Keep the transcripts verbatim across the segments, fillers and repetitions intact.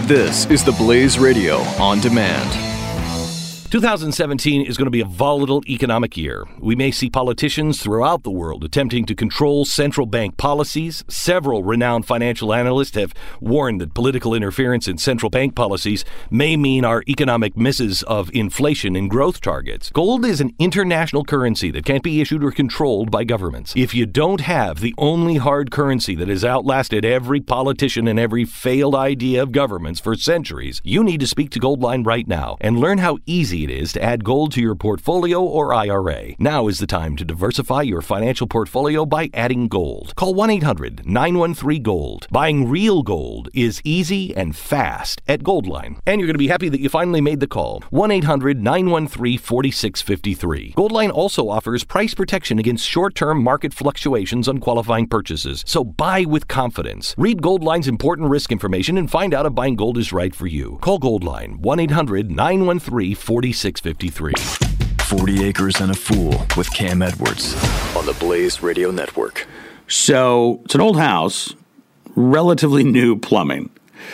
This is the Blaze Radio on demand. two thousand seventeen is going to be a volatile economic year. We may see politicians throughout the world attempting to control central bank policies. Several renowned financial analysts have warned that political interference in central bank policies may mean our economic misses of inflation and growth targets. Gold is an international currency that can't be issued or controlled by governments. If you don't have the only hard currency that has outlasted every politician and every failed idea of governments for centuries, you need to speak to Goldline right now and learn how easy it is to add gold to your portfolio or I R A. Now is the time to diversify your financial portfolio by adding gold. Call one eight hundred nine one three gold. Buying real gold is easy and fast at Goldline. And you're going to be happy that you finally made the call. one eight hundred nine one three four six five three. Goldline also offers price protection against short-term market fluctuations on qualifying purchases. So buy with confidence. Read Goldline's important risk information and find out if buying gold is right for you. Call Goldline one eight hundred nine one three four six five three. forty Acres and a Fool with Cam Edwards on the Blaze Radio Network. So it's an old house, relatively new plumbing.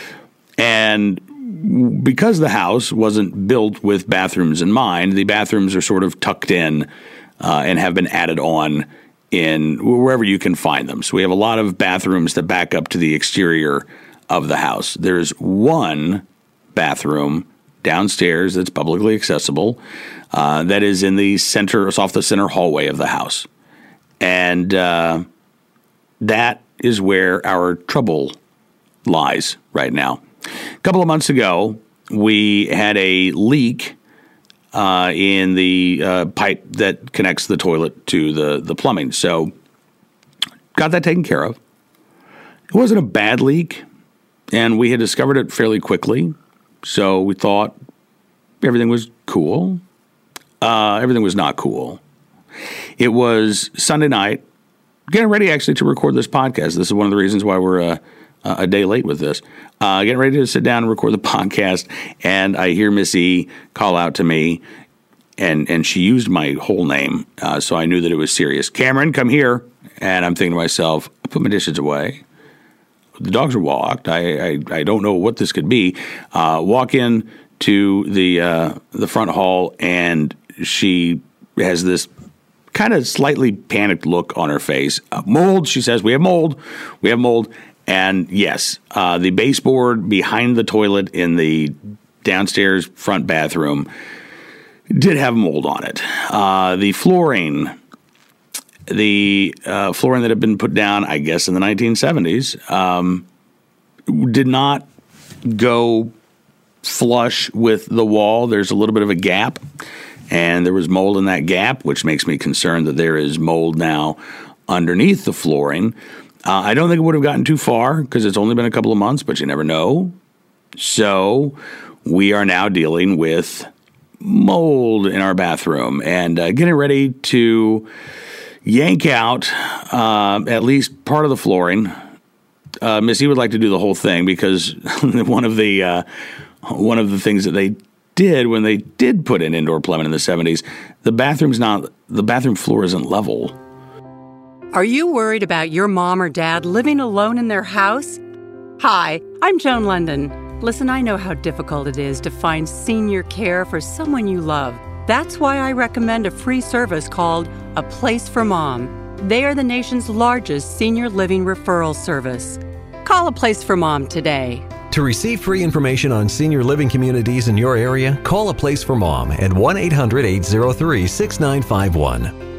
And because the house wasn't built with bathrooms in mind, the bathrooms are sort of tucked in uh, and have been added on in wherever you can find them. So we have a lot of bathrooms that back up to the exterior of the house. There's one bathroom downstairs that's publicly accessible uh, that is in the center, it's off the center hallway of the house. And uh, that is where our trouble lies right now. A couple of months ago, we had a leak uh, in the uh, pipe that connects the toilet to the, the plumbing. So got that taken care of. It wasn't a bad leak, and we had discovered it fairly quickly. So we thought everything was cool. Uh, everything was not cool. It was Sunday night, getting ready actually to record this podcast. This is one of the reasons why we're uh, a day late with this. Uh, getting ready to sit down and record the podcast, and I hear Miss E call out to me, and, and she used my whole name, uh, so I knew that it was serious. Cameron, come here. And I'm thinking to myself, I put my dishes away. The dogs are walked. I, I I don't know what this could be. Uh, walk in to the uh, the front hall, and she has this kind of slightly panicked look on her face. Uh, mold, she says. We have mold. We have mold. And yes, uh, the baseboard behind the toilet in the downstairs front bathroom did have mold on it. Uh, the flooring. The uh, flooring that had been put down, I guess, in the nineteen seventies, um, did not go flush with the wall. There's a little bit of a gap, and there was mold in that gap, which makes me concerned that there is mold now underneath the flooring. Uh, I don't think it would have gotten too far because it's only been a couple of months, but you never know. So we are now dealing with mold in our bathroom and uh, getting ready to yank out uh, at least part of the flooring. Uh, Missy would like to do the whole thing because one of the uh, one of the things that they did when they did put in indoor plumbing in the seventies, the bathroom's not the bathroom floor isn't level. Are you worried about your mom or dad living alone in their house? Hi, I'm Joan London. Listen, I know how difficult it is to find senior care for someone you love. That's why I recommend a free service called A Place for Mom. They are the nation's largest senior living referral service. Call A Place for Mom today. To receive free information on senior living communities in your area, call A Place for Mom at one eight hundred eight oh three six nine five one.